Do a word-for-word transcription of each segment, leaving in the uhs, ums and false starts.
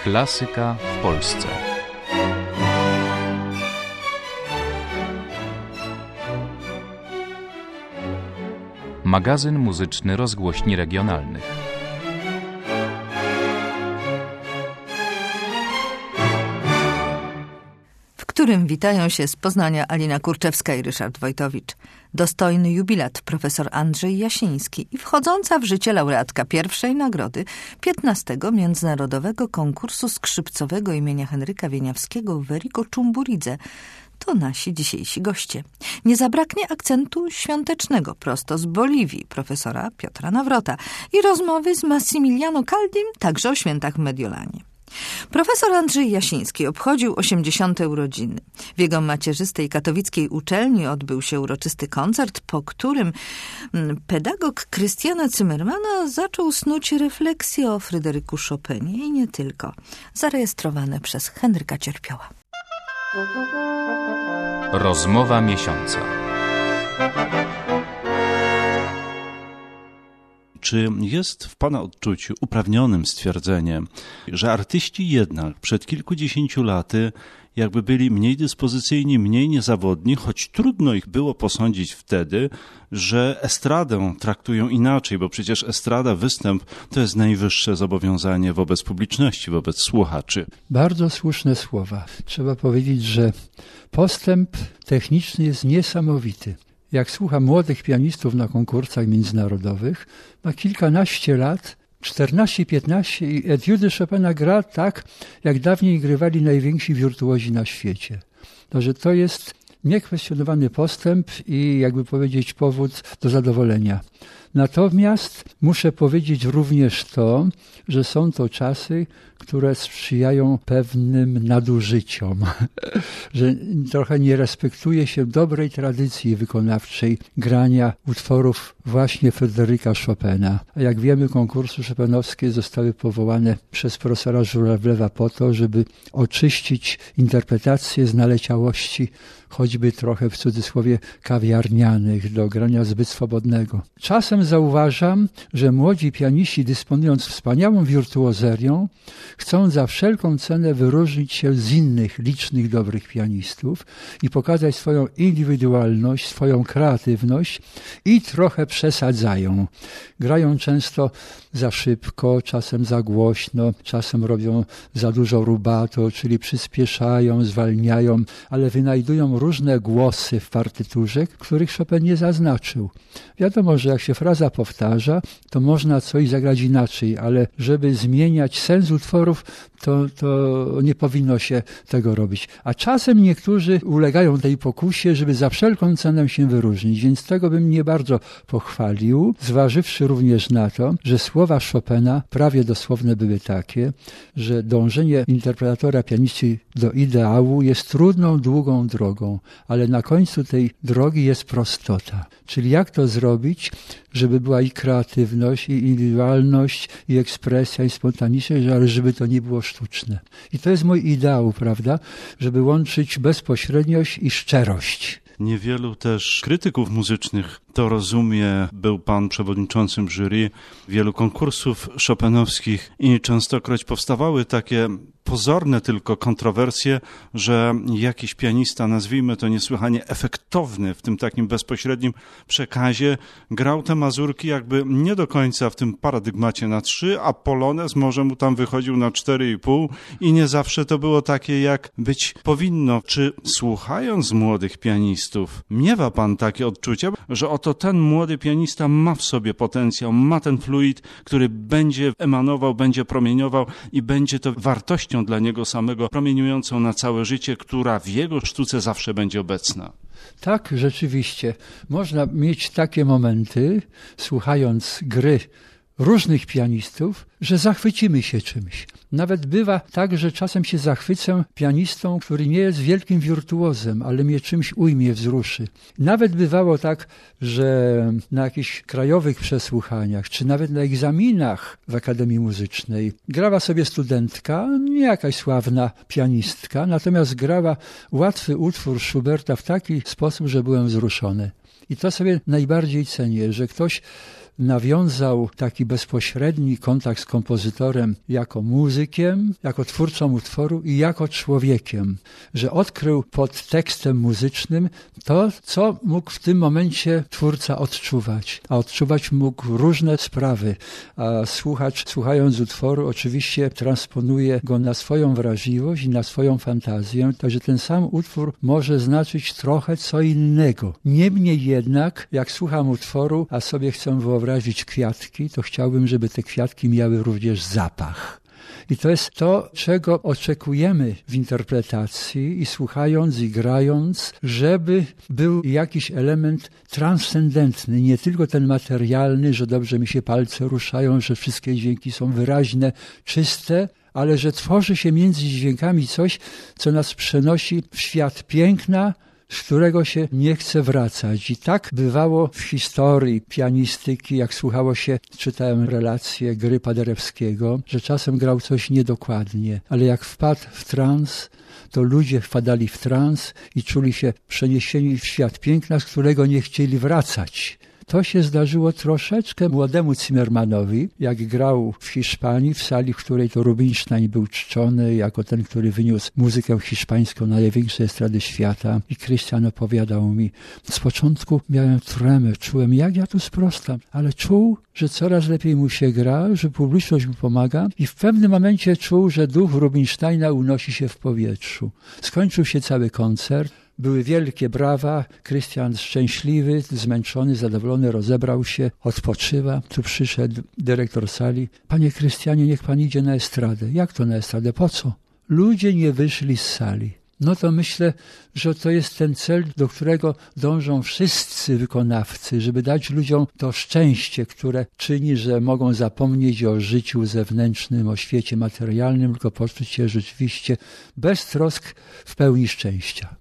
Klasyka w Polsce. Magazyn muzyczny rozgłośni regionalnych. W którym witają się z Poznania Alina Kurczewska i Ryszard Wojtowicz. Dostojny jubilat profesor Andrzej Jasiński i wchodząca w życie laureatka pierwszej nagrody piętnastego Międzynarodowego Konkursu Skrzypcowego imienia Henryka Wieniawskiego w Enrico Ciumburidze. To nasi dzisiejsi goście. Nie zabraknie akcentu świątecznego prosto z Boliwii profesora Piotra Nawrota i rozmowy z Massimiliano Caldim także o świętach w Mediolanie. Profesor Andrzej Jasiński obchodził osiemdziesiąte urodziny. W jego macierzystej katowickiej uczelni odbył się uroczysty koncert, po którym pedagog Krystiana Zimmermana zaczął snuć refleksje o Fryderyku Chopinie i nie tylko, zarejestrowane przez Henryka Cierpioła. Rozmowa miesiąca. Czy jest w Pana odczuciu uprawnionym stwierdzenie, że artyści jednak przed kilkudziesięciu laty jakby byli mniej dyspozycyjni, mniej niezawodni, choć trudno ich było posądzić wtedy, że estradę traktują inaczej, bo przecież estrada, występ to jest najwyższe zobowiązanie wobec publiczności, wobec słuchaczy. Bardzo słuszne słowa. Trzeba powiedzieć, że postęp techniczny jest niesamowity. Jak słucham młodych pianistów na konkursach międzynarodowych, ma kilkanaście lat, czternaście piętnaście i etiudy Chopina gra tak, jak dawniej grywali najwięksi wirtuozi na świecie. Także to jest niekwestionowany postęp i jakby powiedzieć powód do zadowolenia. Natomiast muszę powiedzieć również to, że są to czasy, które sprzyjają pewnym nadużyciom, że trochę nie respektuje się dobrej tradycji wykonawczej grania utworów właśnie Fryderyka Chopina. A jak wiemy, konkursy chopinowskie zostały powołane przez profesora Żurawlewa po to, żeby oczyścić interpretację z naleciałości, choćby trochę w cudzysłowie kawiarnianych, do grania zbyt swobodnego. Czasem zauważam, że młodzi pianiści, dysponując wspaniałą wirtuozerią, chcą za wszelką cenę wyróżnić się z innych licznych dobrych pianistów i pokazać swoją indywidualność, swoją kreatywność i trochę przesadzają. Grają często za szybko, czasem za głośno, czasem robią za dużo rubato, czyli przyspieszają, zwalniają, ale wynajdują różne głosy w partyturze, których Chopin nie zaznaczył. Wiadomo, że jak się fraza powtarza, to można coś zagrać inaczej, ale żeby zmieniać sens utworów, to, to nie powinno się tego robić. A czasem niektórzy ulegają tej pokusie, żeby za wszelką cenę się wyróżnić, więc tego bym nie bardzo pochwalił, zważywszy również na to, że słowa Chopina prawie dosłowne były takie, że dążenie interpretatora pianisty do ideału jest trudną, długą drogą, ale na końcu tej drogi jest prostota. Czyli jak to zrobić, żeby była i kreatywność, i indywidualność, i ekspresja, i spontaniczność, ale żeby to nie było sztuczne. I to jest mój ideał, prawda? Żeby łączyć bezpośredniość i szczerość. Niewielu też krytyków muzycznych to rozumie. Był pan przewodniczącym jury wielu konkursów chopinowskich i częstokroć powstawały takie pozorne tylko kontrowersje, że jakiś pianista, nazwijmy to niesłychanie efektowny w tym takim bezpośrednim przekazie, grał te mazurki jakby nie do końca w tym paradygmacie na trzy, a polonez może mu tam wychodził na cztery i pół i nie zawsze to było takie, jak być powinno. Czy słuchając młodych pianistów, miewa pan takie odczucia, że oto ten młody pianista ma w sobie potencjał, ma ten fluid, który będzie emanował, będzie promieniował i będzie to wartością dla niego samego, promieniującą na całe życie, która w jego sztuce zawsze będzie obecna? Tak, rzeczywiście. Można mieć takie momenty, słuchając gry różnych pianistów, że zachwycimy się czymś. Nawet bywa tak, że czasem się zachwycę pianistą, który nie jest wielkim wirtuozem, ale mnie czymś ujmie, wzruszy. Nawet bywało tak, że na jakichś krajowych przesłuchaniach, czy nawet na egzaminach w Akademii Muzycznej grała sobie studentka, nie jakaś sławna pianistka, natomiast grała łatwy utwór Schuberta w taki sposób, że byłem wzruszony. I to sobie najbardziej cenię, że ktoś nawiązał taki bezpośredni kontakt z kompozytorem jako muzykiem, jako twórcą utworu i jako człowiekiem, że odkrył pod tekstem muzycznym to, co mógł w tym momencie twórca odczuwać. A odczuwać mógł różne sprawy, a słuchacz, słuchając utworu, oczywiście transponuje go na swoją wrażliwość i na swoją fantazję, także ten sam utwór może znaczyć trochę co innego. Niemniej jednak, jak słucham utworu, a sobie chcę wyobrazić kwiatki, to chciałbym, żeby te kwiatki miały również zapach. I to jest to, czego oczekujemy w interpretacji i słuchając i grając, żeby był jakiś element transcendentny, nie tylko ten materialny, że dobrze mi się palce ruszają, że wszystkie dźwięki są wyraźne, czyste, ale że tworzy się między dźwiękami coś, co nas przenosi w świat piękna, z którego się nie chce wracać. I tak bywało w historii pianistyki, jak słuchało się, czytałem relacje gry Paderewskiego, że czasem grał coś niedokładnie, ale jak wpadł w trans, to ludzie wpadali w trans i czuli się przeniesieni w świat piękna, z którego nie chcieli wracać. To się zdarzyło troszeczkę młodemu Zimmermanowi, jak grał w Hiszpanii, w sali, w której to Rubinstein był czczony jako ten, który wyniósł muzykę hiszpańską na największe estrady świata. I Krystian opowiadał mi, z początku miałem tremę, czułem, jak ja tu sprostam, ale czuł, że coraz lepiej mu się gra, że publiczność mu pomaga i w pewnym momencie czuł, że duch Rubinsteina unosi się w powietrzu. Skończył się cały koncert. Były wielkie brawa, Krystian szczęśliwy, zmęczony, zadowolony, rozebrał się, odpoczywa. Tu przyszedł dyrektor sali. Panie Krystianie, niech pan idzie na estradę. Jak to na estradę? Po co? Ludzie nie wyszli z sali. No to myślę, że to jest ten cel, do którego dążą wszyscy wykonawcy, żeby dać ludziom to szczęście, które czyni, że mogą zapomnieć o życiu zewnętrznym, o świecie materialnym, tylko poczuć się rzeczywiście bez trosk w pełni szczęścia.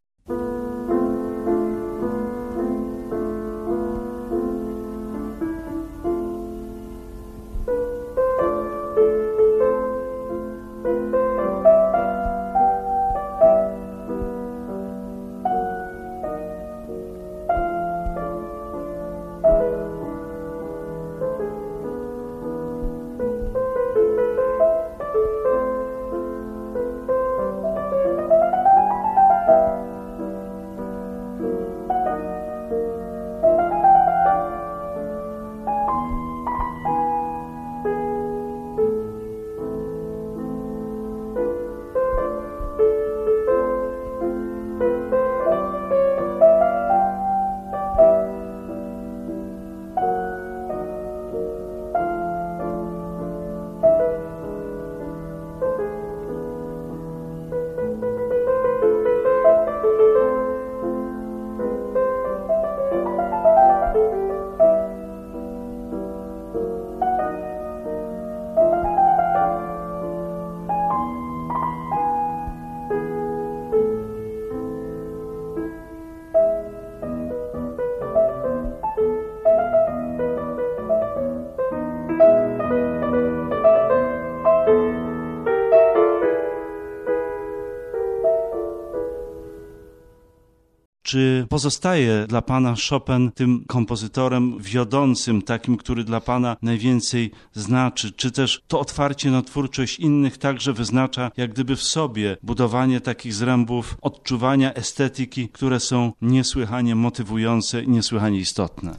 Czy pozostaje dla pana Chopin tym kompozytorem wiodącym, takim, który dla pana najwięcej znaczy? Czy też to otwarcie na twórczość innych także wyznacza jak gdyby w sobie budowanie takich zrębów odczuwania estetyki, które są niesłychanie motywujące i niesłychanie istotne?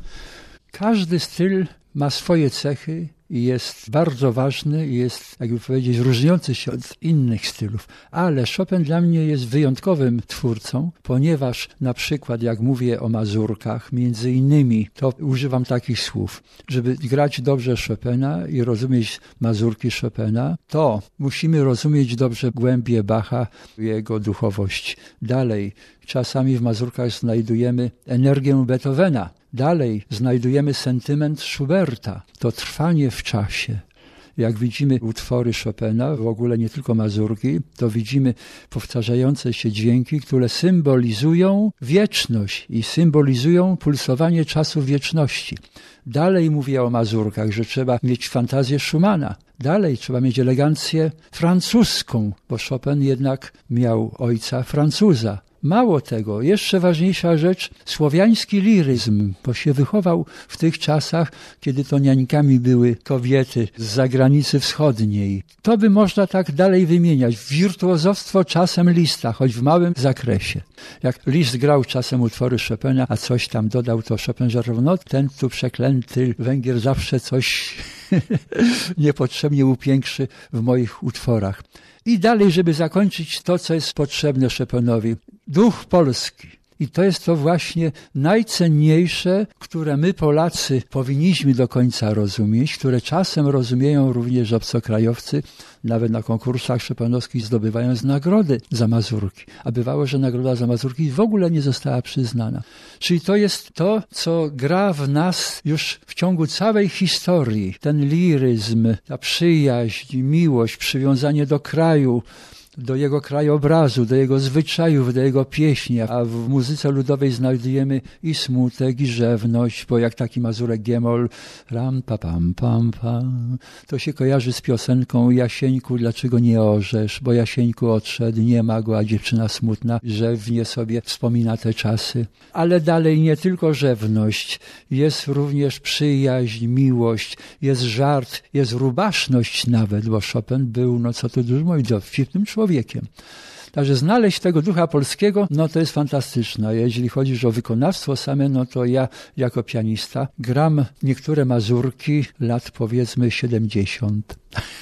Każdy styl ma swoje cechy i jest bardzo ważny i jest, jakby powiedzieć, różniący się od innych stylów. Ale Chopin dla mnie jest wyjątkowym twórcą, ponieważ na przykład, jak mówię o mazurkach, między innymi, to używam takich słów, żeby grać dobrze Chopina i rozumieć mazurki Chopina, to musimy rozumieć dobrze głębie Bacha, jego duchowość. Dalej, czasami w mazurkach znajdujemy energię Beethovena. Dalej znajdujemy sentyment Schuberta, to trwanie w czasie. Jak widzimy utwory Chopina, w ogóle nie tylko mazurki, to widzimy powtarzające się dźwięki, które symbolizują wieczność i symbolizują pulsowanie czasu wieczności. Dalej mówię o mazurkach, że trzeba mieć fantazję Schumana. Dalej trzeba mieć elegancję francuską, bo Chopin jednak miał ojca Francuza. Mało tego, jeszcze ważniejsza rzecz, słowiański liryzm, bo się wychował w tych czasach, kiedy to niańkami były kobiety z zagranicy wschodniej. To by można tak dalej wymieniać. Wirtuozowstwo czasem Liszta, choć w małym zakresie. Jak Liszt grał czasem utwory Chopina, a coś tam dodał, to Chopin żartował, no ten tu przeklęty Węgier zawsze coś niepotrzebnie upiększy w moich utworach. I dalej, żeby zakończyć to, co jest potrzebne Chopinowi. Duch polski. I to jest to właśnie najcenniejsze, które my Polacy powinniśmy do końca rozumieć, które czasem rozumieją również obcokrajowcy, nawet na konkursach chopinowskich zdobywając nagrody za mazurki. A bywało, że nagroda za mazurki w ogóle nie została przyznana. Czyli to jest to, co gra w nas już w ciągu całej historii. Ten liryzm, ta przyjaźń, miłość, przywiązanie do kraju, do jego krajobrazu, do jego zwyczajów, do jego pieśni, a w muzyce ludowej znajdujemy i smutek, i rzewność, bo jak taki mazurek Giemol, ram pa pam pam pam, to się kojarzy z piosenką Jasieńku, dlaczego nie orzesz, bo Jasieńku odszedł, nie ma go, a dziewczyna smutna, rzewnie sobie wspomina te czasy. Ale dalej nie tylko rzewność, jest również przyjaźń, miłość, jest żart, jest rubaszność nawet, bo Chopin był, no co tu dużo mówić, dowcipnym człowiekiem. Także znaleźć tego ducha polskiego, no to jest fantastyczne. Jeśli chodzi o wykonawstwo same, no to ja jako pianista gram niektóre mazurki lat powiedzmy siedemdziesiąt.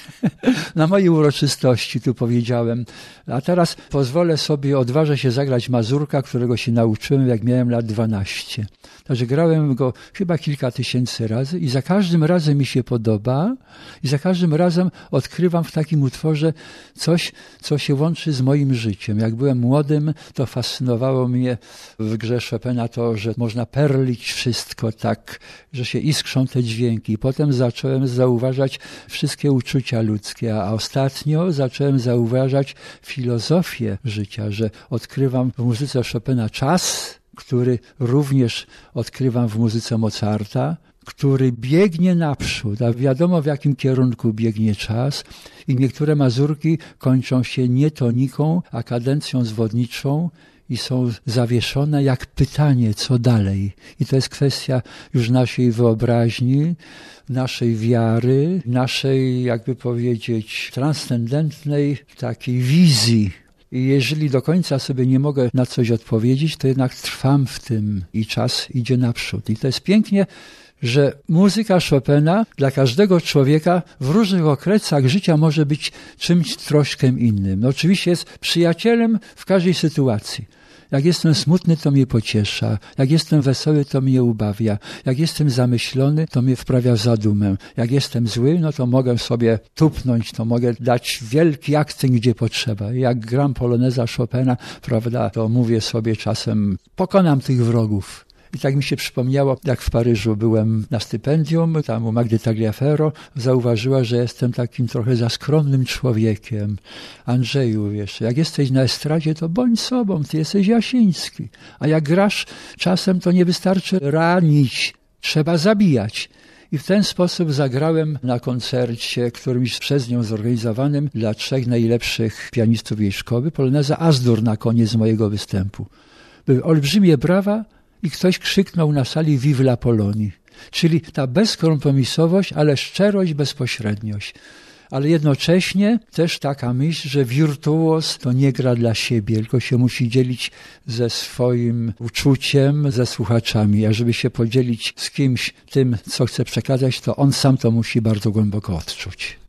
Na mojej uroczystości tu powiedziałem. A teraz pozwolę sobie, odważę się zagrać mazurka, którego się nauczyłem, jak miałem lat dwanaście. Także grałem go chyba kilka tysięcy razy i za każdym razem mi się podoba i za każdym razem odkrywam w takim utworze coś, co się łączy z moim życiem. Jak byłem młodym, to fascynowało mnie w grze Chopina to, że można perlić wszystko tak, że się iskrzą te dźwięki. Potem zacząłem zauważać wszystkie uczucia ludzkie, a ostatnio zacząłem zauważać filozofię życia, że odkrywam w muzyce Chopina czas, który również odkrywam w muzyce Mozarta, który biegnie naprzód, a wiadomo w jakim kierunku biegnie czas i niektóre mazurki kończą się nie toniką, a kadencją zwodniczą i są zawieszone jak pytanie, co dalej. I to jest kwestia już naszej wyobraźni, naszej wiary, naszej, jakby powiedzieć, transcendentnej takiej wizji. I jeżeli do końca sobie nie mogę na coś odpowiedzieć, to jednak trwam w tym i czas idzie naprzód. I to jest pięknie, że muzyka Chopina dla każdego człowieka w różnych okresach życia może być czymś troszkę innym. No oczywiście jest przyjacielem w każdej sytuacji. Jak jestem smutny, to mnie pociesza. Jak jestem wesoły, to mnie ubawia. Jak jestem zamyślony, to mnie wprawia w zadumę. Jak jestem zły, no to mogę sobie tupnąć, to mogę dać wielki akcent, gdzie potrzeba. Jak gram poloneza Chopina, prawda, to mówię sobie czasem, pokonam tych wrogów. I tak mi się przypomniało, jak w Paryżu byłem na stypendium, tam u Magdy Tagliaferro, zauważyła, że jestem takim trochę za skromnym człowiekiem. Andrzeju, wiesz, jak jesteś na estradzie, to bądź sobą, ty jesteś Jasiński. A jak grasz, czasem to nie wystarczy ranić, trzeba zabijać. I w ten sposób zagrałem na koncercie, którymś przez nią zorganizowanym dla trzech najlepszych pianistów jej szkoły, poloneza As-Dur na koniec mojego występu. Były olbrzymie brawa, i ktoś krzyknął na sali Vive la Polonie. Czyli ta bezkompromisowość, ale szczerość, bezpośredniość. Ale jednocześnie też taka myśl, że wirtuoz to nie gra dla siebie, tylko się musi dzielić ze swoim uczuciem, ze słuchaczami. A żeby się podzielić z kimś tym, co chce przekazać, to on sam to musi bardzo głęboko odczuć.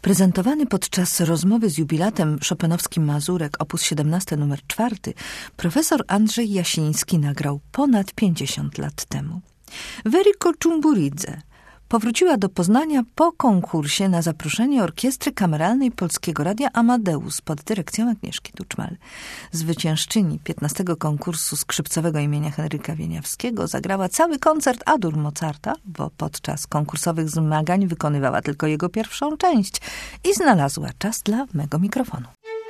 Prezentowany podczas rozmowy z jubilatem chopinowskim Mazurek op. siedemnaście numer czwarty, profesor Andrzej Jasiński nagrał ponad pięćdziesiąt lat temu. Weryko Czumburidze powróciła do Poznania po konkursie na zaproszenie Orkiestry Kameralnej Polskiego Radia Amadeus pod dyrekcją Agnieszki Tuczmal. Zwyciężczyni piętnastego konkursu skrzypcowego imienia Henryka Wieniawskiego zagrała cały koncert A-dur Mozarta, bo podczas konkursowych zmagań wykonywała tylko jego pierwszą część i znalazła czas dla mego mikrofonu.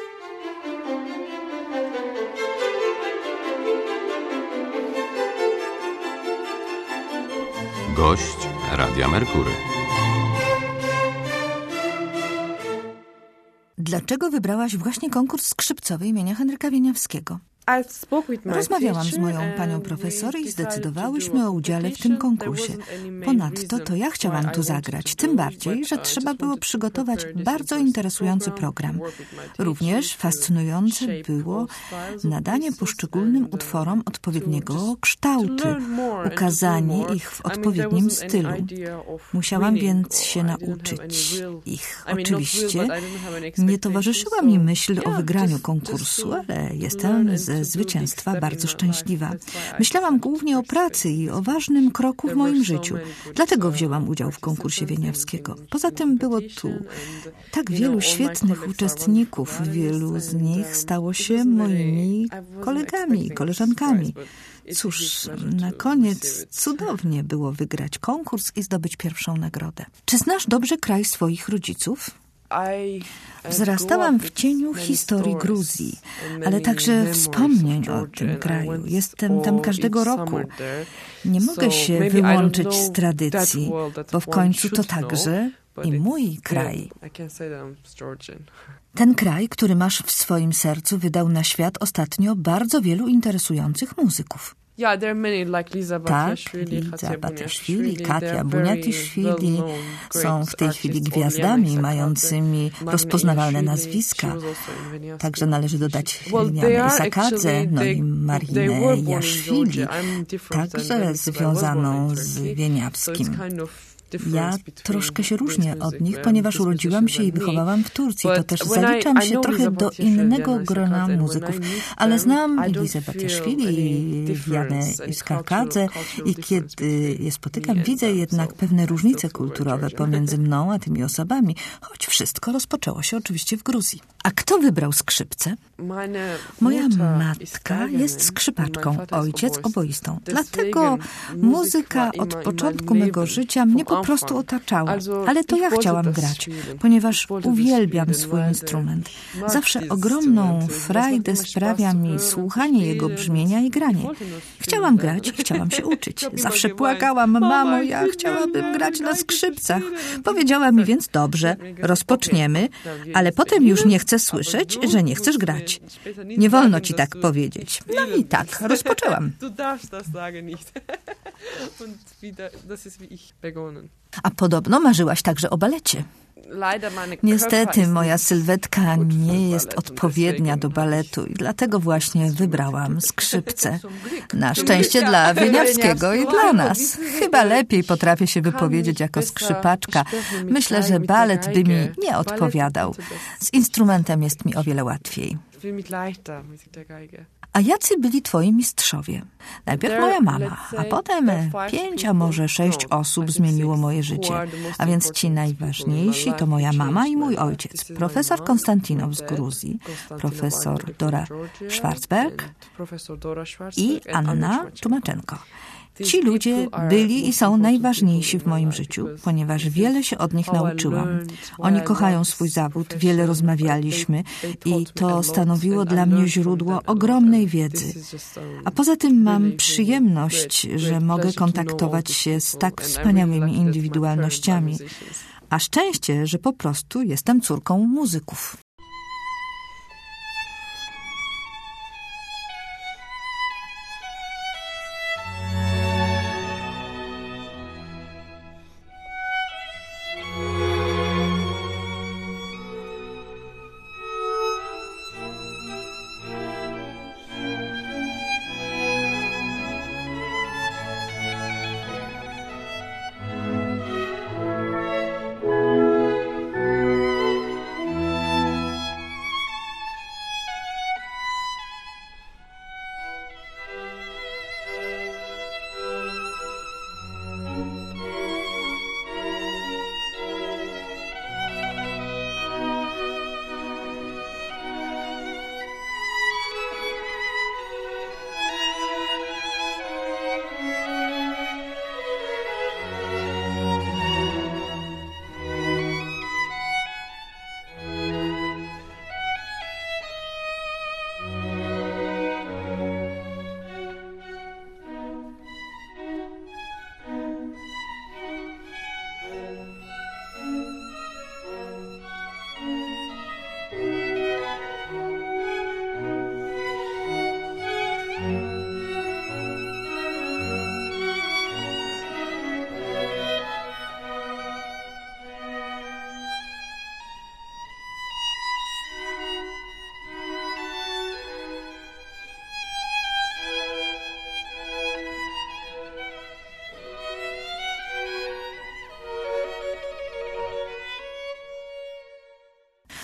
Gość Radia Merkury. Dlaczego wybrałaś właśnie konkurs skrzypcowy imienia Henryka Wieniawskiego? Rozmawiałam z moją panią profesor i zdecydowałyśmy o udziale w tym konkursie. Ponadto to ja chciałam tu zagrać, tym bardziej, że trzeba było przygotować bardzo interesujący program. Również fascynujące było nadanie poszczególnym utworom odpowiedniego kształtu, ukazanie ich w odpowiednim stylu. Musiałam więc się nauczyć ich. Oczywiście nie towarzyszyła mi myśl o wygraniu konkursu, ale jestem ze zwycięstwa bardzo szczęśliwa. Myślałam głównie o pracy i o ważnym kroku w moim życiu. Dlatego wzięłam udział w konkursie Wieniawskiego. Poza tym było tu tak wielu świetnych uczestników. Wielu z nich stało się moimi kolegami i koleżankami. Cóż, na koniec cudownie było wygrać konkurs i zdobyć pierwszą nagrodę. Czy znasz dobrze kraj swoich rodziców? Wzrastałam w cieniu historii Gruzji, ale także wspomnień o tym kraju. Jestem tam każdego roku. Nie mogę się wyłączyć z tradycji, bo w końcu to także i mój kraj. Ten kraj, który masz w swoim sercu, wydał na świat ostatnio bardzo wielu interesujących muzyków. Tak, Liza Batiashvili, Katia Buniatiszvili są w tej chwili gwiazdami mającymi rozpoznawalne nazwiska. Także należy dodać Janę Isakadze, no i Marinę Jaszwili, także związaną z Wieniawskim. Ja troszkę się różnię od nich, ponieważ urodziłam się i wychowałam w Turcji. To też zaliczam się trochę do innego grona muzyków. Ale znam Lizę Batiashvili i Janę Isakadze i kiedy je spotykam, widzę jednak pewne różnice kulturowe pomiędzy mną a tymi osobami, choć wszystko rozpoczęło się oczywiście w Gruzji. A kto wybrał skrzypce? Moja matka jest skrzypaczką, ojciec oboistą. Dlatego muzyka od początku mego życia mnie po prostu otaczała. Ale to ja chciałam grać, ponieważ uwielbiam swój instrument. Zawsze ogromną frajdę sprawia mi słuchanie jego brzmienia i granie. Chciałam grać i chciałam się uczyć. Zawsze płakałam: mamo, ja chciałabym grać na skrzypcach. Powiedziała mi więc: dobrze, rozpoczniemy, ale potem już nie chcę słyszeć, że nie chcesz grać. Nie wolno ci tak powiedzieć. No i tak, rozpoczęłam. A podobno marzyłaś także o balecie. Niestety moja sylwetka nie jest odpowiednia do baletu i dlatego właśnie wybrałam skrzypce. Na szczęście dla Wieniawskiego i dla nas. Chyba lepiej potrafię się wypowiedzieć jako skrzypaczka. Myślę, że balet by mi nie odpowiadał. Z instrumentem jest mi o wiele łatwiej. A jacy byli twoi mistrzowie? Najpierw moja mama, a potem pięć, a może sześć osób zmieniło moje życie. A więc ci najważniejsi to moja mama i mój ojciec. Profesor Konstantinow z Gruzji, profesor Dora Schwarzberg i Anna Tłumaczenko. Ci ludzie byli i są najważniejsi w moim życiu, ponieważ wiele się od nich nauczyłam. Oni kochają swój zawód, wiele rozmawialiśmy i to stanowiło dla mnie źródło ogromnej wiedzy. A poza tym mam przyjemność, że mogę kontaktować się z tak wspaniałymi indywidualnościami. A szczęście, że po prostu jestem córką muzyków.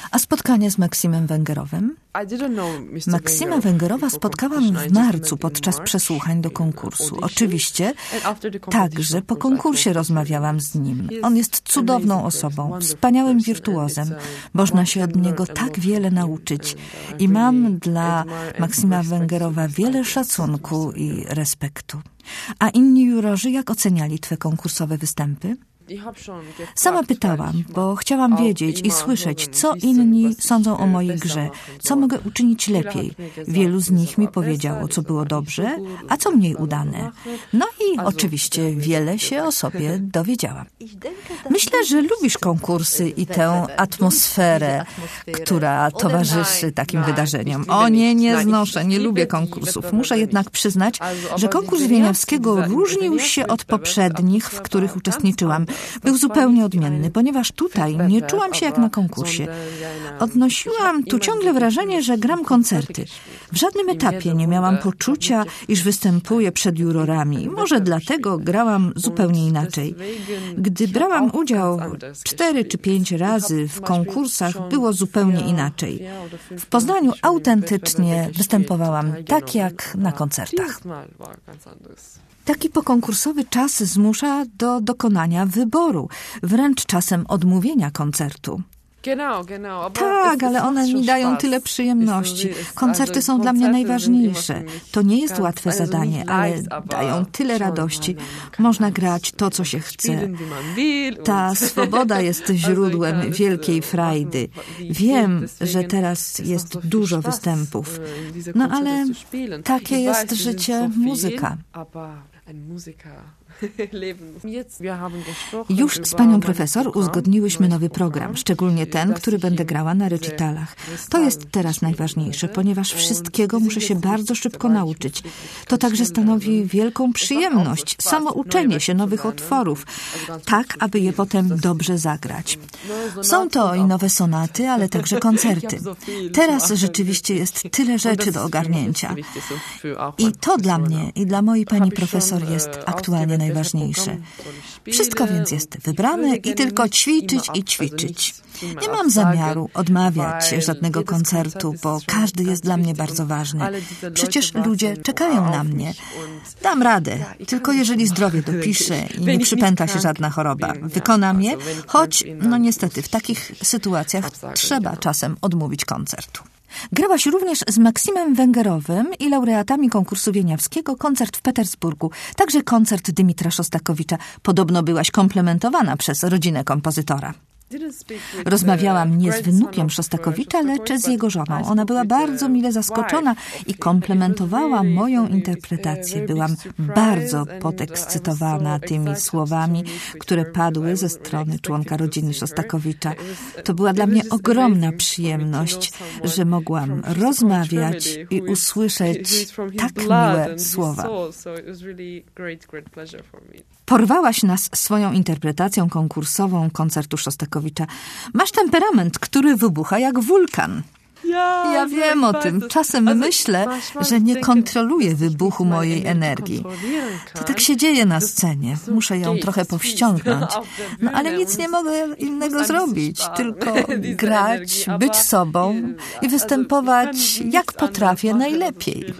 A spotkanie z Maksimem Węgerowym? Maksima Węgerowa spotkałam w marcu podczas przesłuchań do konkursu. Oczywiście także po konkursie rozmawiałam z nim. On jest cudowną osobą, wspaniałym wirtuozem. Można się od niego tak wiele nauczyć. I mam dla Maksima Węgerowa wiele szacunku i respektu. A inni jurorzy jak oceniali twe konkursowe występy? Sama pytałam, bo chciałam wiedzieć i słyszeć, co inni sądzą o mojej grze, co mogę uczynić lepiej. Wielu z nich mi powiedziało, co było dobrze, a co mniej udane. No i oczywiście wiele się o sobie dowiedziałam. Myślę, że lubisz konkursy i tę atmosferę, która towarzyszy takim wydarzeniom. O nie, nie znoszę, nie lubię konkursów. Muszę jednak przyznać, że konkurs Wieniawskiego różnił się od poprzednich, w których uczestniczyłam. Był zupełnie odmienny, ponieważ tutaj nie czułam się jak na konkursie. Odnosiłam tu ciągle wrażenie, że gram koncerty. W żadnym etapie nie miałam poczucia, iż występuję przed jurorami. Może dlatego grałam zupełnie inaczej. Gdy brałam udział cztery czy pięć razy w konkursach, było zupełnie inaczej. W Poznaniu autentycznie występowałam tak jak na koncertach. Taki pokonkursowy czas zmusza do dokonania wyboru, wręcz czasem odmówienia koncertu. Tak, ale one mi dają tyle przyjemności. Koncerty są dla mnie najważniejsze. To nie jest łatwe zadanie, ale dają tyle radości. Można grać to, co się chce. Ta swoboda jest źródłem wielkiej frajdy. Wiem, że teraz jest dużo występów. No ale takie jest życie muzyka. Już z panią profesor uzgodniłyśmy nowy program, szczególnie ten, który będę grała na recitalach. To jest teraz najważniejsze, ponieważ wszystkiego muszę się bardzo szybko nauczyć. To także stanowi wielką przyjemność, samo uczenie się nowych utworów, tak, aby je potem dobrze zagrać. Są to i nowe sonaty, ale także koncerty. Teraz rzeczywiście jest tyle rzeczy do ogarnięcia. I to dla mnie i dla mojej pani profesor jest aktualnie najważniejsze. Wszystko więc jest wybrane i tylko ćwiczyć i ćwiczyć. Nie mam zamiaru odmawiać żadnego koncertu, bo każdy jest dla mnie bardzo ważny. Przecież ludzie czekają na mnie. Dam radę, tylko jeżeli zdrowie dopiszę i nie przypęta się żadna choroba. Wykonam je, choć no niestety w takich sytuacjach trzeba czasem odmówić koncertu. Grałaś również z Maksimem Węgerowym i laureatami konkursu wieniawskiego koncert w Petersburgu, także koncert Dymitra Szostakowicza. Podobno byłaś komplementowana przez rodzinę kompozytora. Rozmawiałam nie z wnukiem Szostakowicza, lecz z jego żoną. Ona była bardzo mile zaskoczona i komplementowała moją interpretację. Byłam bardzo podekscytowana tymi słowami, które padły ze strony członka rodziny Szostakowicza. To była dla mnie ogromna przyjemność, że mogłam rozmawiać i usłyszeć tak miłe słowa. Porwałaś nas swoją interpretacją konkursową koncertu Szostakowicza. Masz temperament, który wybucha jak wulkan. Ja wiem o tym. Czasem myślę, że nie kontroluję wybuchu mojej energii. To tak się dzieje na scenie. Muszę ją trochę powściągnąć. No ale nic nie mogę innego zrobić. Tylko grać, być sobą i występować jak potrafię najlepiej.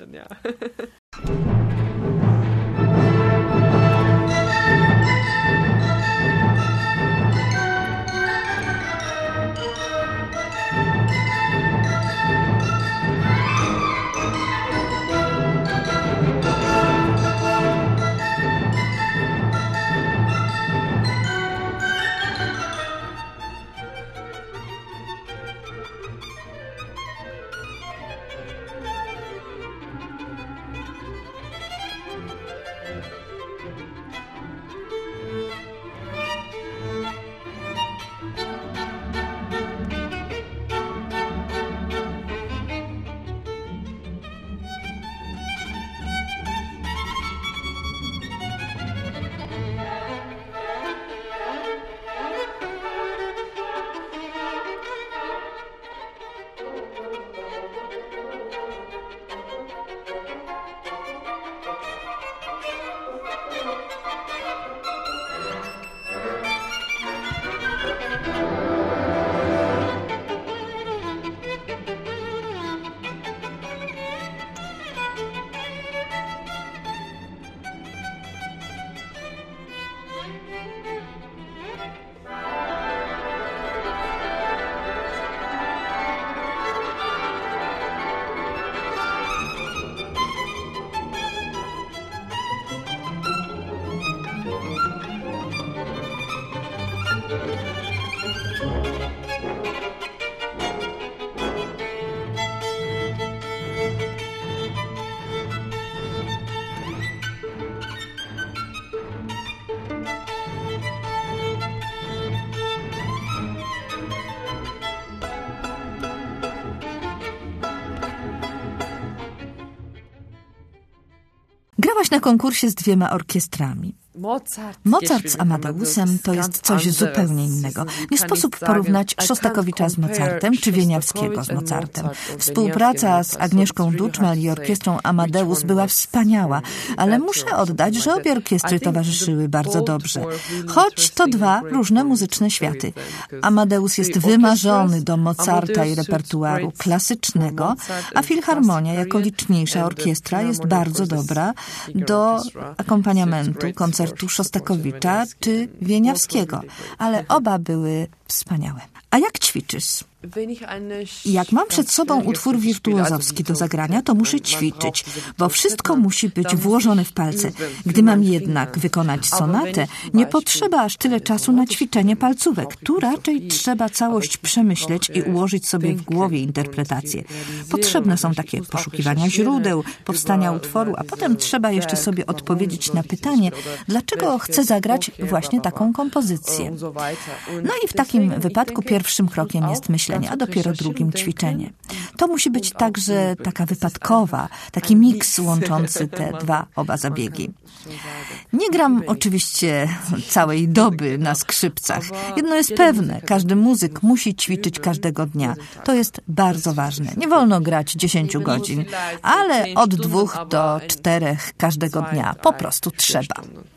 Grałaś na konkursie z dwiema orkiestrami. Mozart z Amadeusem to jest coś zupełnie innego. Nie sposób porównać Szostakowicza z Mozartem czy Wieniawskiego z Mozartem. Współpraca z Agnieszką Duczmal i orkiestrą Amadeus była wspaniała, ale muszę oddać, że obie orkiestry towarzyszyły bardzo dobrze. Choć to dwa różne muzyczne światy. Amadeus jest wymarzony do Mozarta i repertuaru klasycznego, a Filharmonia jako liczniejsza orkiestra jest bardzo dobra do akompaniamentu koncertu Szostakowicza czy Wieniawskiego, ale oba były wspaniałe. A jak ćwiczysz? Jak mam przed sobą utwór wirtuozowski do zagrania, to muszę ćwiczyć, bo wszystko musi być włożone w palce. Gdy mam jednak wykonać sonatę, nie potrzeba aż tyle czasu na ćwiczenie palcówek. Tu raczej trzeba całość przemyśleć i ułożyć sobie w głowie interpretację. Potrzebne są takie poszukiwania źródeł, powstania utworu, a potem trzeba jeszcze sobie odpowiedzieć na pytanie, dlaczego chcę zagrać właśnie taką kompozycję. No i w takim wypadku pierwszym krokiem jest myślenie, a dopiero drugim ćwiczenie. To musi być także taka wypadkowa, taki miks łączący te dwa, oba zabiegi. Nie gram oczywiście całej doby na skrzypcach. Jedno jest pewne, każdy muzyk musi ćwiczyć każdego dnia. To jest bardzo ważne. Nie wolno grać dziesięciu godzin, ale od dwóch do czterech każdego dnia. Po prostu trzeba.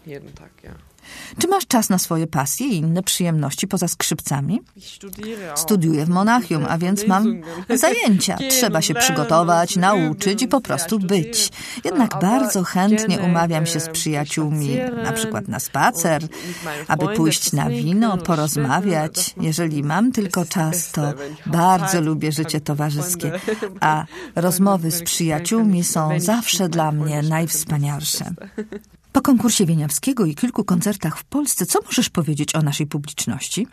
Czy masz czas na swoje pasje i inne przyjemności poza skrzypcami? Studiuję w Monachium, a więc mam zajęcia. Trzeba się przygotować, nauczyć i po prostu być. Jednak bardzo chętnie umawiam się z przyjaciółmi, na przykład na spacer, aby pójść na wino, porozmawiać. Jeżeli mam tylko czas, to bardzo lubię życie towarzyskie, a rozmowy z przyjaciółmi są zawsze dla mnie najwspanialsze. Po konkursie Wieniawskiego i kilku koncertach w Polsce, co możesz powiedzieć o naszej publiczności?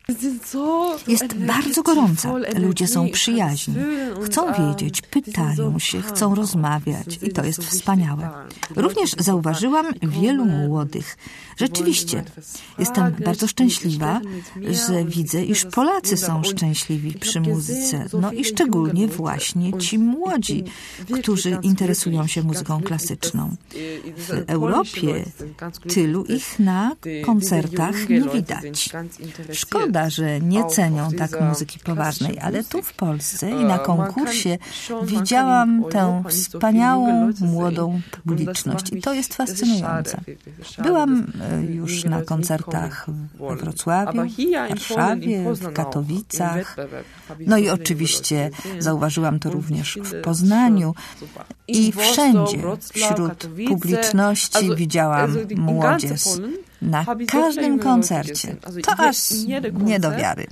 Jest bardzo gorąca. Ludzie są przyjaźni. Chcą wiedzieć, pytają się, chcą rozmawiać i to jest wspaniałe. Również zauważyłam wielu młodych. Rzeczywiście, jestem bardzo szczęśliwa, że widzę, iż Polacy są szczęśliwi przy muzyce. No i szczególnie właśnie ci młodzi, którzy interesują się muzyką klasyczną. W Europie tylu ich na koncertach nie widać. Szkoda, że nie cenią tak muzyki poważnej, ale tu w Polsce i na konkursie widziałam tę wspaniałą, młodą publiczność i to jest fascynujące. Byłam już na koncertach we Wrocławiu, w Warszawie, w Katowicach, no i oczywiście zauważyłam to również w Poznaniu i wszędzie wśród publiczności widziałam młodzież. Na każdym koncercie. To aż nie do wiary.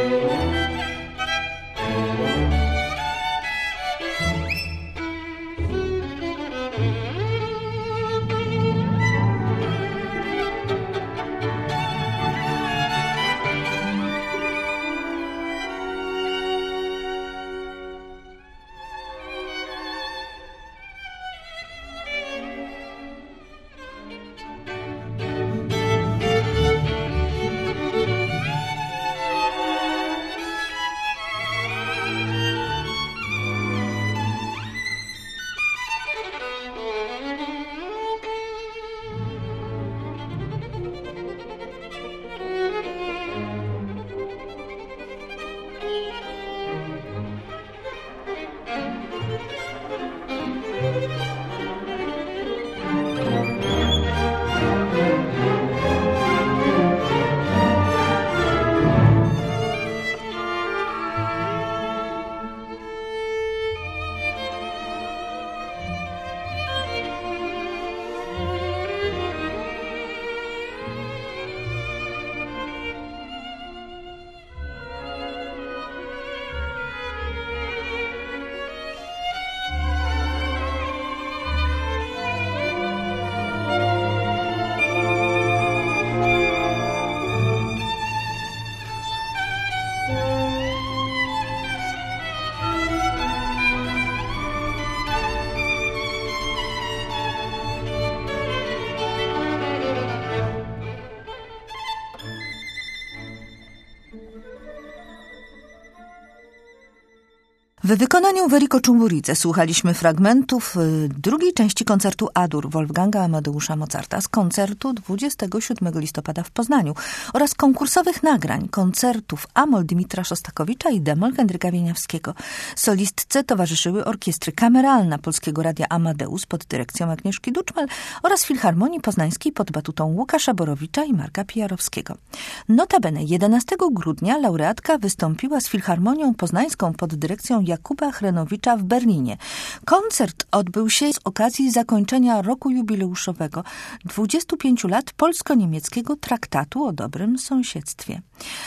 W wykonaniu Weliko Czumburidze słuchaliśmy fragmentów drugiej części koncertu A-dur Wolfganga Amadeusza Mozarta z koncertu dwudziestego siódmego listopada w Poznaniu oraz konkursowych nagrań koncertów A-moll Dmitra Szostakowicza i D-moll Henryka Wieniawskiego. Solistce towarzyszyły orkiestry kameralna Polskiego Radia Amadeus pod dyrekcją Agnieszki Duczmal oraz Filharmonii Poznańskiej pod batutą Łukasza Borowicza i Marka Pijarowskiego. Notabene jedenastego grudnia laureatka wystąpiła z Filharmonią Poznańską pod dyrekcją Jakuba Chrenowicza w Berlinie. Koncert odbył się z okazji zakończenia roku jubileuszowego dwudziestu pięciu lat polsko-niemieckiego traktatu o dobrym sąsiedztwie.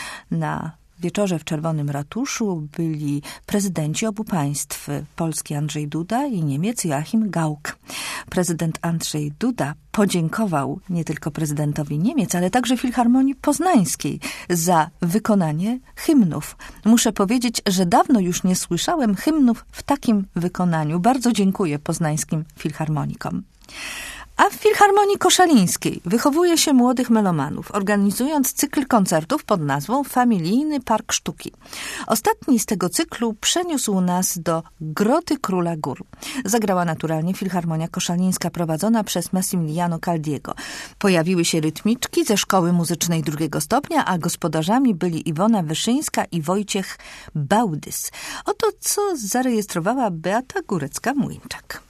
Na wieczorze w Czerwonym Ratuszu byli prezydenci obu państw, polski Andrzej Duda i Niemiec Joachim Gauck. Prezydent Andrzej Duda podziękował nie tylko prezydentowi Niemiec, ale także Filharmonii Poznańskiej za wykonanie hymnów. Muszę powiedzieć, że dawno już nie słyszałem hymnów w takim wykonaniu. Bardzo dziękuję poznańskim filharmonikom. A w Filharmonii Koszalińskiej wychowuje się młodych melomanów, organizując cykl koncertów pod nazwą Familijny Park Sztuki. Ostatni z tego cyklu przeniósł nas do Groty Króla Gór. Zagrała naturalnie Filharmonia Koszalińska prowadzona przez Massimiliano Caldiego. Pojawiły się rytmiczki ze Szkoły Muzycznej drugiego stopnia, a gospodarzami byli Iwona Wyszyńska i Wojciech Bałdys. Oto co zarejestrowała Beata Górecka-Młyńczak.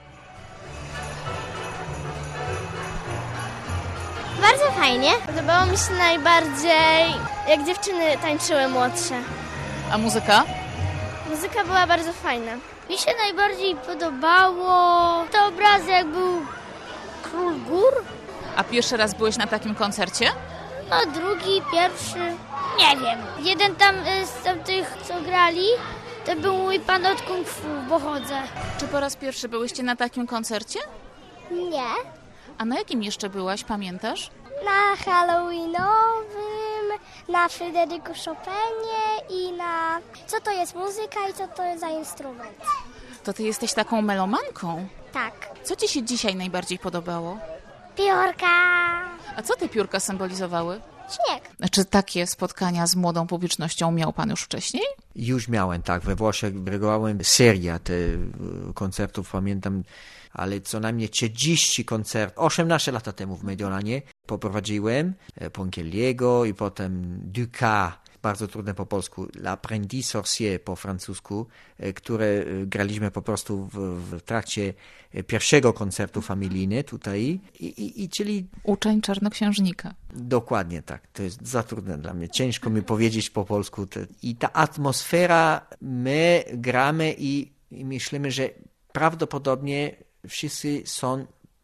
Bardzo fajnie. Podobało mi się najbardziej, jak dziewczyny tańczyły młodsze. A muzyka? Muzyka była bardzo fajna. Mi się najbardziej podobało te obrazy, jak był Król Gór. A pierwszy raz byłeś na takim koncercie? No drugi, pierwszy, nie wiem. Jeden tam z tamtych, co grali, to był mój pan od kung fu, bo chodzę. Czy po raz pierwszy byłyście na takim koncercie? Nie. A na jakim jeszcze byłaś, pamiętasz? Na Halloweenowym, na Fryderyku Chopinie i na... Co to jest muzyka i co to jest za instrument. To ty jesteś taką melomanką? Tak. Co ci się dzisiaj najbardziej podobało? Piórka. A co te piórka symbolizowały? Śnieg. Czy takie spotkania z młodą publicznością miał pan już wcześniej? Już miałem, tak. We Włoszech reagowałem serię tych koncertów, pamiętam, ale co najmniej trzydzieści koncertów, osiemnaście lat temu w Mediolanie poprowadziłem, Ponchielliego i potem Dukas, bardzo trudne po polsku, L'Apprenti Sorcier po francusku, które graliśmy po prostu w, w trakcie pierwszego koncertu familijny tutaj, i, i, i czyli... Uczeń czarnoksiężnika. Dokładnie tak, to jest za trudne dla mnie, ciężko mi powiedzieć po polsku. I ta atmosfera, my gramy i, i myślimy, że prawdopodobnie wszyscy są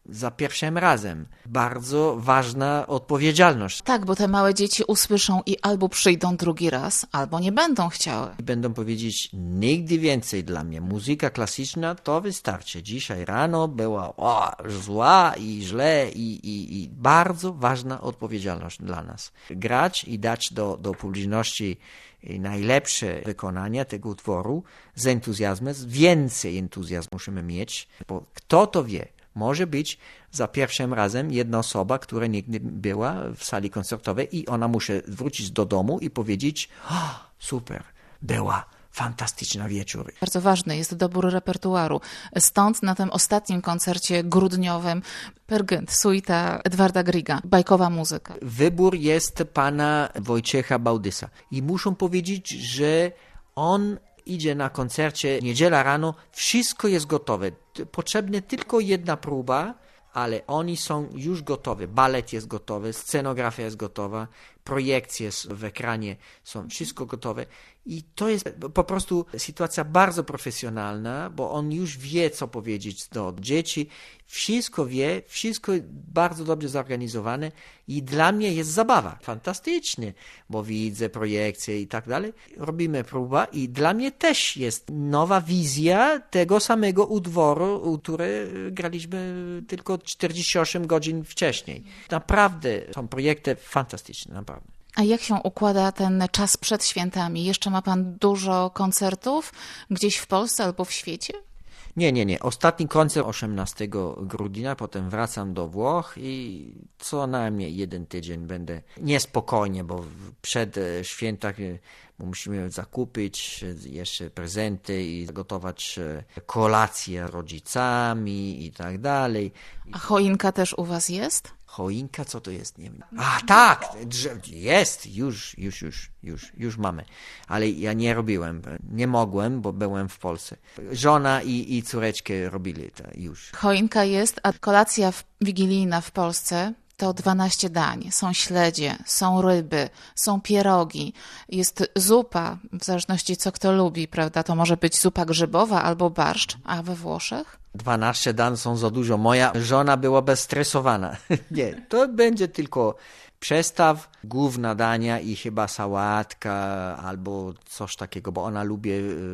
za pierwszym razem. Bardzo ważna odpowiedzialność. Tak, bo te małe dzieci usłyszą i albo przyjdą drugi raz, albo nie będą chciały. Będą powiedzieć, nigdy więcej dla mnie. Muzyka klasyczna to wystarczy. Dzisiaj rano była o, zła i źle i, i, i bardzo ważna odpowiedzialność dla nas. Grać i dać do, do publiczności najlepsze wykonania tego utworu z entuzjazmem, więcej entuzjazmu musimy mieć, bo kto to wie, może być za pierwszym razem jedna osoba, która nigdy była w sali koncertowej i ona musi wrócić do domu i powiedzieć, oh, super, była fantastyczna wieczór. Bardzo ważny jest dobór repertuaru. Stąd na tym ostatnim koncercie grudniowym Peer Gynt, suita Edwarda Grieга, bajkowa muzyka. Wybór jest pana Wojciecha Bałdysa i muszę powiedzieć, że on idzie na koncercie niedziela rano, wszystko jest gotowe. Potrzebna tylko jedna próba, ale oni są już gotowi. Balet jest gotowy, scenografia jest gotowa, projekcje w ekranie są wszystko gotowe. I to jest po prostu sytuacja bardzo profesjonalna, bo on już wie, co powiedzieć do dzieci. Wszystko wie, wszystko bardzo dobrze zorganizowane i dla mnie jest zabawa. Fantastycznie, bo widzę projekcje i tak dalej. Robimy próbę i dla mnie też jest nowa wizja tego samego utworu, który graliśmy tylko czterdzieści osiem godzin wcześniej. Naprawdę są projekty fantastyczne, naprawdę. A jak się układa ten czas przed świętami? Jeszcze ma pan dużo koncertów gdzieś w Polsce albo w świecie? Nie, nie, nie. Ostatni koncert osiemnastego grudnia, potem wracam do Włoch i co najmniej jeden tydzień będę niespokojnie, bo przed świętach musimy zakupić jeszcze prezenty i gotować kolację rodzicami i tak dalej. A choinka też u was jest? Choinka, co to jest? Nie wiem. A tak, jest, już, już, już, już, już mamy. Ale ja nie robiłem, nie mogłem, bo byłem w Polsce. Żona i, i córeczkę robili to już. Choinka jest, a kolacja wigilijna w Polsce to dwanaście dań. Są śledzie, są ryby, są pierogi, jest zupa, w zależności co kto lubi, prawda? To może być zupa grzybowa albo barszcz, a we Włoszech? dwanaście dań są za dużo. Moja żona byłaby stresowana. Nie, to będzie tylko przestaw, główna dania i chyba sałatka albo coś takiego, bo ona lubi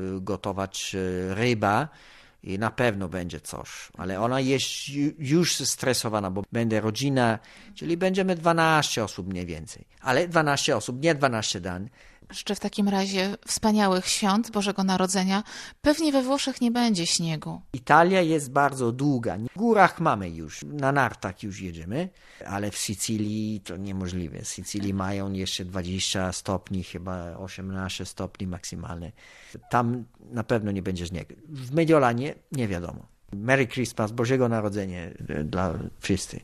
gotować ryba. I na pewno będzie coś, ale ona jest już stresowana, bo będzie rodzina, czyli będziemy dwanaście osób mniej więcej. Ale dwanaście osób, nie dwanaście dań. Życzę w takim razie wspaniałych świąt Bożego Narodzenia. Pewnie we Włoszech nie będzie śniegu. Italia jest bardzo długa. W górach mamy już, na nartach już jedziemy, ale w Sycylii to niemożliwe. W Sycylii mają jeszcze dwadzieścia stopni, chyba osiemnaście stopni maksymalne. Tam na pewno nie będzie śniegu. W Mediolanie nie wiadomo. Merry Christmas, Bożego Narodzenia dla wszyscy.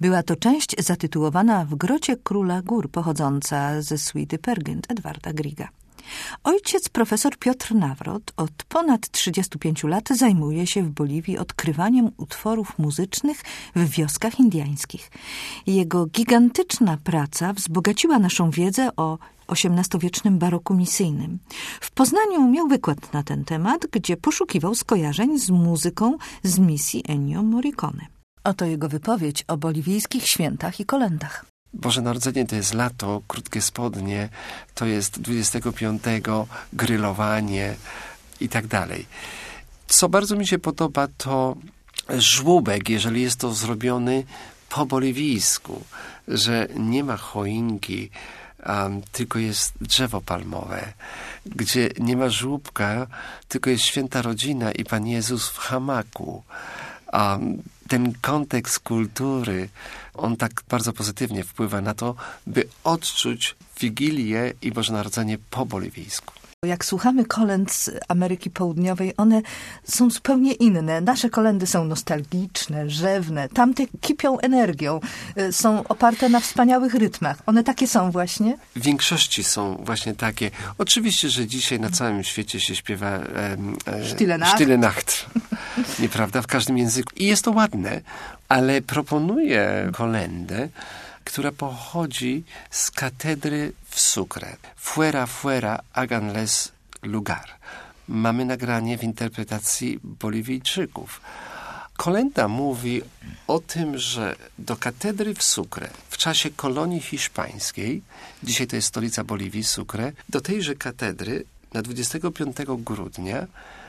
Była to część zatytułowana W grocie Króla Gór, pochodząca ze suity Peer Gynt Edwarda Grieга. Ojciec profesor Piotr Nawrot od ponad trzydziestu pięciu lat zajmuje się w Boliwii odkrywaniem utworów muzycznych w wioskach indyjskich. Jego gigantyczna praca wzbogaciła naszą wiedzę o osiemnastowiecznym baroku misyjnym. W Poznaniu miał wykład na ten temat, gdzie poszukiwał skojarzeń z muzyką z misji Ennio Morricone. Oto jego wypowiedź o boliwijskich świętach i kolędach. Boże Narodzenie to jest lato, krótkie spodnie, to jest dwudziestego piątego grillowanie i tak dalej. Co bardzo mi się podoba, to żłóbek, jeżeli jest to zrobiony po boliwijsku, że nie ma choinki, um, tylko jest drzewo palmowe, gdzie nie ma żłóbka, tylko jest święta rodzina i Pan Jezus w hamaku. Um, ten kontekst kultury, on tak bardzo pozytywnie wpływa na to, by odczuć Wigilię i Boże Narodzenie po boliwijsku. Jak słuchamy kolęd z Ameryki Południowej, one są zupełnie inne. Nasze kolędy są nostalgiczne, rzewne. Tamte kipią energią. Są oparte na wspaniałych rytmach. One takie są właśnie? W większości są właśnie takie. Oczywiście, że dzisiaj na całym świecie się śpiewa e, e, Stille Nacht. Stille Nacht. Nieprawda? W każdym języku. I jest to ładne, ale proponuję kolędę, która pochodzi z katedry w Sucre. Fuera, fuera, hagan les lugar. Mamy nagranie w interpretacji Boliwijczyków. Kolęda mówi o tym, że do katedry w Sucre w czasie kolonii hiszpańskiej, dzisiaj to jest stolica Boliwii, Sucre, do tejże katedry na dwudziestego piątego grudnia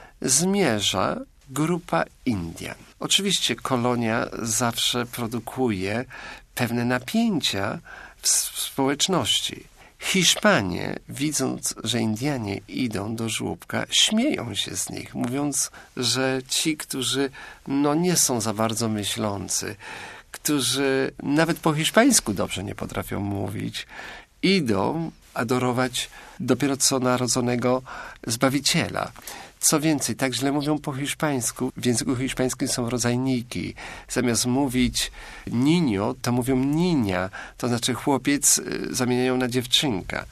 zmierza grupa Indian. Oczywiście kolonia zawsze produkuje pewne napięcia w społeczności. Hiszpanie, widząc, że Indianie idą do żłóbka, śmieją się z nich, mówiąc, że ci, którzy no, nie są za bardzo myślący, którzy nawet po hiszpańsku dobrze nie potrafią mówić, idą adorować dopiero co narodzonego Zbawiciela. Co więcej, tak źle mówią po hiszpańsku. W języku hiszpańskim są rodzajniki. Zamiast mówić niño, to mówią niña. To znaczy chłopiec zamieniają na dziewczynka.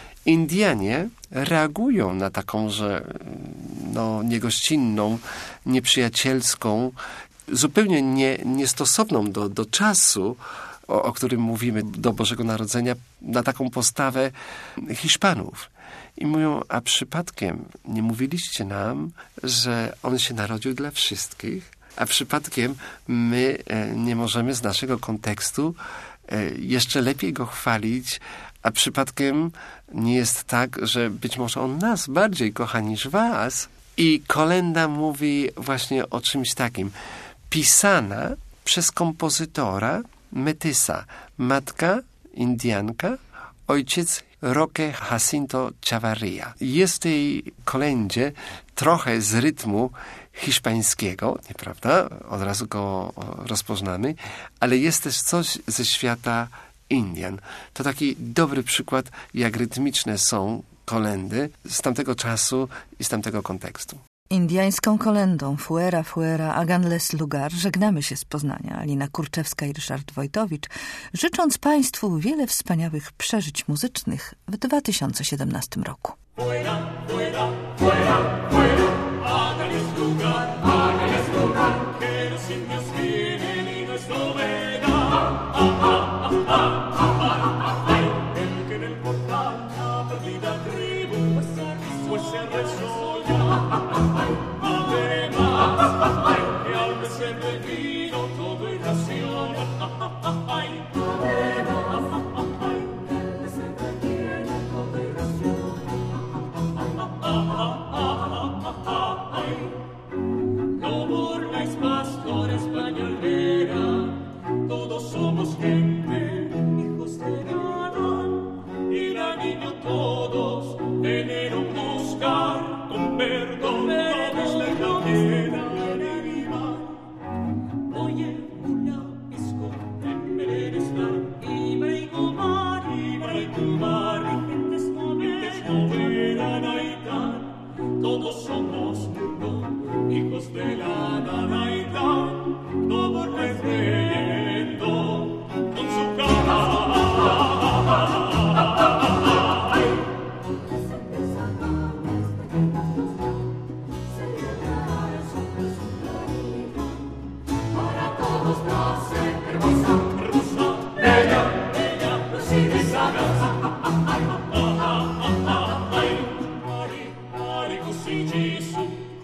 Indianie reagują na taką, że no, niegościnną, nieprzyjacielską, zupełnie nie, niestosowną do, do czasu, o, o którym mówimy, do Bożego Narodzenia, na taką postawę Hiszpanów. I mówią, a przypadkiem nie mówiliście nam, że On się narodził dla wszystkich, a przypadkiem my nie możemy z naszego kontekstu jeszcze lepiej Go chwalić, a przypadkiem nie jest tak, że być może On nas bardziej kocha niż was. I kolęda mówi właśnie o czymś takim. Pisana przez kompozytora metysa, matka Indianka, ojciec Roque Jacinto Chavarria. Jest w tej kolędzie trochę z rytmu hiszpańskiego, nieprawda? Od razu go rozpoznamy, ale jest też coś ze świata Indian. To taki dobry przykład, jak rytmiczne są kolędy z tamtego czasu i z tamtego kontekstu. Indiańską kolędą Fuera, fuera, hagan les lugar żegnamy się z Poznania. Alina Kurczewska i Ryszard Wojtowicz, życząc Państwu wiele wspaniałych przeżyć muzycznych w dwa tysiące siedemnastym roku. Fuera, fuera, fuera, fuera, hagan les lugar, hagan les lugar, que los indios vienen y no es novedad. El que en el portal la perdida tribu, pues se rezó ya. Que al becer del vino todo irraciona. No burláis, pastor españolera, todos somos gente, hijos de Adán, y la niño todos vinieron buscar con perdón. Todos somos mundo, hijos de la Nanaidad, no burles creyendo.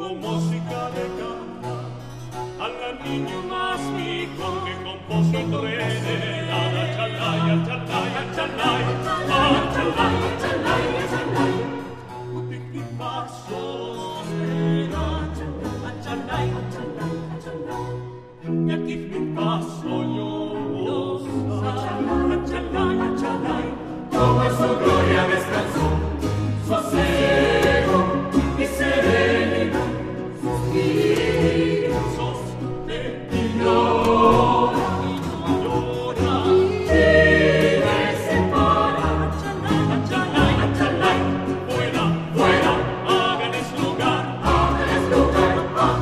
con música de cama, al niño más hijo que compositor heredada. Chalaya, chalaya, chalaya, chalaya, chalaya, chalaya. Utikni pasos era, chalaya, chalaya, chalaya. Yakifni paso yo, chalaya, chalaya, chalaya. Como su gloria descansó, sosiego y serenidad, suspiros de llora y llora, y me separa. Achalay, achalay, fuera, fuera, háganles lugar, háganles lugar.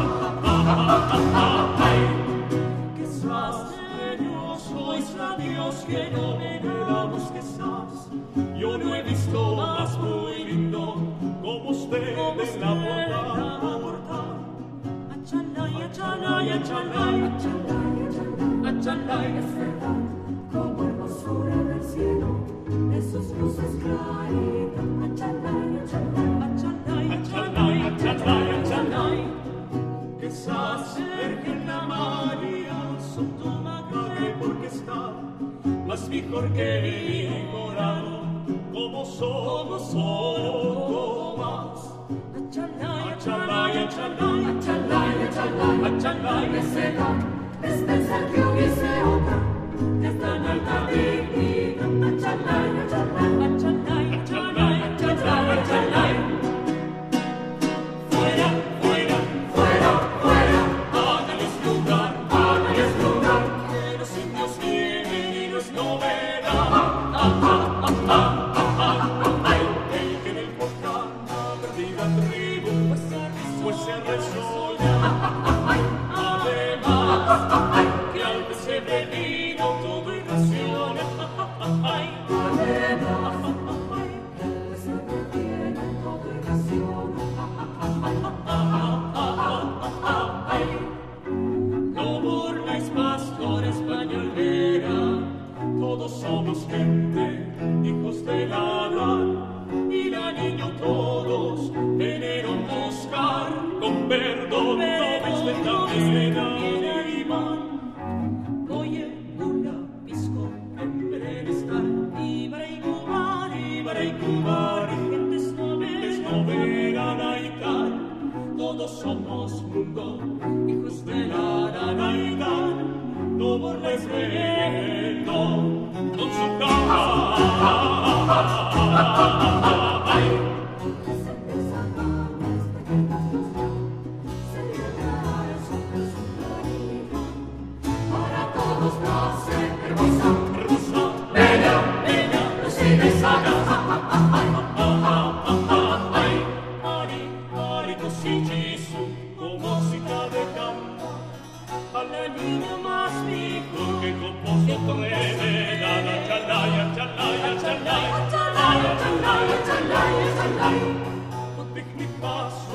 Quizás ellos sois la Dios que no veneramos, quizás. Yo no he visto más muy lindo como usted en la puerta. Achalay, achalay, achalay, achalay, es verdad, como hermosura del cielo, de sus luces claritas. Achalay, achalay, achalay, achalay, achalay. Quizás Virgen la María, son tu madre porque está más mejor que mi corazón. Como somos solo más. Achalay, achalay, achalay, achalay, achalay, achalay, desea, es pensar que hubiese otra, de tan alta dignidad. Achalay, achalay, achalay, achalay, achalay, achalay. Fuera, fuera, fuera, fuera, háganles lugar, háganles lugar, que los indios vienen y nos no verán. Ah, ah, ah, ah. Pues se resuelve, además, que al pesebre vino todo y raciones. Además, que al pesebre vino todo y raciones. No burláis, pastor españolera, todos somos gente, hijos del Adán, y la niño todos vinieron buscar con perdón, todos de también y van. Oye, una pisco, en estar, ibra y cubar, ibra y cubar, y gentes no verán ahí tal. Todos somos mundo, hijos de la nanaidad. No burles viendo con su cara. Para todos nace hermosa, hermosa, bella, bella, lucida y sana. Ari, ari, così Gesù, con música de cama, alla niña más pico que compuso tremenda. Achalay, achalay, achalay, achalay, achalay, achalay, achalay. Utikni paso